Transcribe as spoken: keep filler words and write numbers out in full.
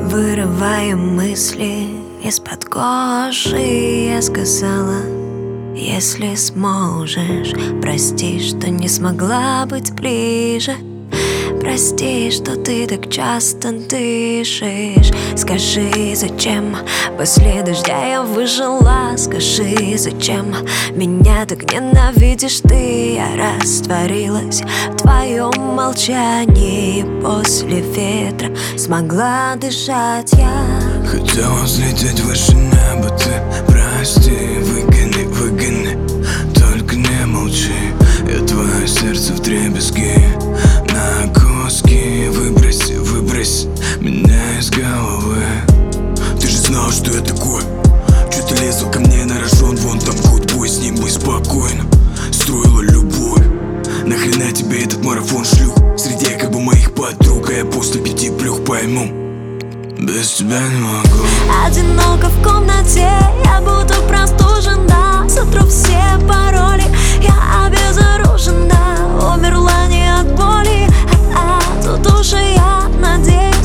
Вырывая мысли из-под кожи, я сказала: если сможешь, прости, что не смогла быть ближе. Прости, что ты так часто дышишь. Скажи, зачем после дождя я выжила? Скажи, зачем меня так ненавидишь ты? Я растворилась в твоем молчании. После ветра смогла дышать я. Хотела взлететь выше неба, ты прости. Выгони, выгони, только не молчи. Я твое сердце вдребезги на куски. Выбрось, выбрось меня из головы. Ты же знал, что я такой. Чё ты лезла ко мне на рожон? Вон там гудбой, с ним мы спокойно строила любовь. Нахрена тебе этот марафон шлюх среди якобы моих подруг? А я после пяти плюх пойму, без тебя не могу. Одиноко в комнате, я буду простужена. Сотру все пароли, я обезоружена. Умерла не от боли, а от удушья. Надеюсь,